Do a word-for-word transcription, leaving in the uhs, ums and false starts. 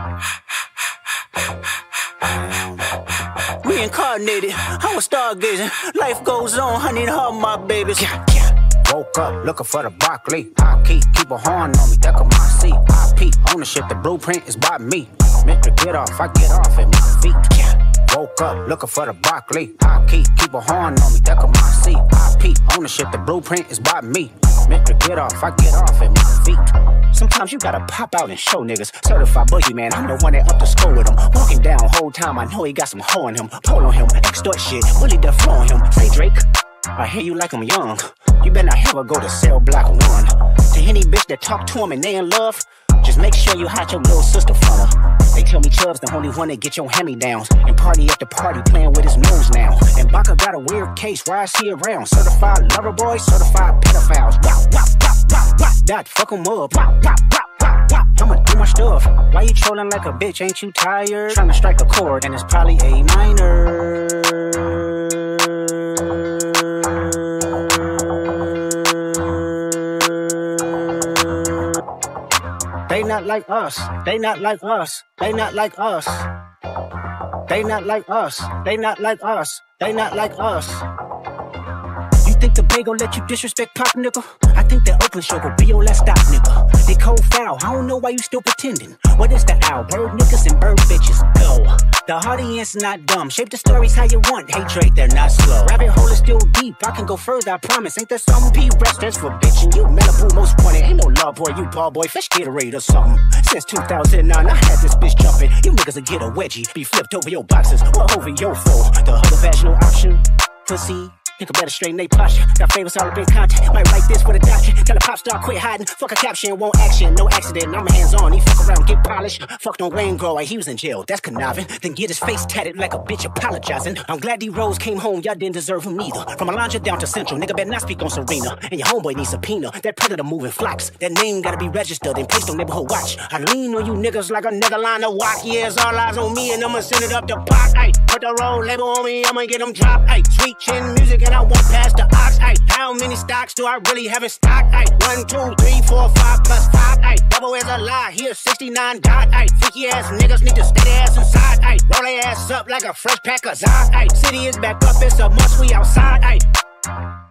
Reincarnated, I was stargazing. Life goes on, I need all my babies. Yeah, yeah. Woke up looking for the broccoli. I keep, keep a horn on me, that could my seat. I peep, ownership, the blueprint is by me. Mister Get Off, I get off at my feet. Yeah. Woke up looking for the broccoli. I keep, keep a horn on me, that could my seat. I peep, ownership, the blueprint is by me. Mister Get Off, I get off at my feet. Sometimes you gotta pop out and show niggas. Certified boogie man, I'm the one that up to score with him. Walking down whole time, I know he got some hoe on him. Pull on him, extort shit, Willie the flow on him. Say Drake, I hear you like I'm young. You better not ever go to cell block one. To any bitch that talk to him and they in love, just make sure you hide your little sister from her. They tell me Chubb's the only one that get your hand-me-downs. And party at the party playing with his nose now. And Baka got a weird case, why is he around? Certified lover boy, certified pedophiles. Wop, wop, wop, wop, wop. That fuck him up. Wop, wop, wop, wop, wop. I'ma do my stuff. Why you trolling like a bitch? Ain't you tired? Trying to strike a chord and it's probably A minor. They not like us, they not like us, they not like us. They not like us, they not like us, they not like us. You think the Bay gon' let you disrespect Pop, nigga? I think that Oakland show gon' be your last stop, nigga. They cold foul, I don't know why you still pretending. What is the owl? Bird niggas and bird bitches, go. The audience not dumb, shape the stories how you want. Hey Drake, they're not slow. Rabbit hole is still deep, I can go further, I promise. Ain't there some P-Rest that's for bitchin'? You Malibu most wanted, ain't no love boy, you ball boy, fish Gatorade or something. Since two thousand nine, I had this bitch jumping. You niggas will get a wedgie, be flipped over your boxes, or over your foe. The other vaginal option, pussy. Think I better straighten they posture. Got favors all up in contact. Might write this for the doctor. Tell a pop star quit hiding. Fuck a caption, won't action. No accident, I'm hands on. He fuck around, get polished. Fucked on Wayne Grower, he was in jail. That's conniving. Then get his face tatted like a bitch apologizing. I'm glad D-Rose came home, y'all didn't deserve him neither. From Alondra down to Central, nigga better not speak on Serena. And your homeboy needs subpoena. That predator moving flocks. That name gotta be registered and placed on neighborhood watch. I lean on you niggas like a nigga line of walk. Yeah, it's all eyes on me and I'ma send it up the pot. Ay, put the roll label on me, I'ma get them dropped. Ay, sweet chin music and I won't pass the ox. Ay, how many stocks do I really have in stock? Ay, one, two, three, four, five plus five. Ay, double is a lie. Here, sixty-nine dot. Ay, freaky ass niggas need to stay their ass inside. Ay, roll their ass up like a fresh pack of Zod. Ay, city is back up, it's a must. We outside. Ay.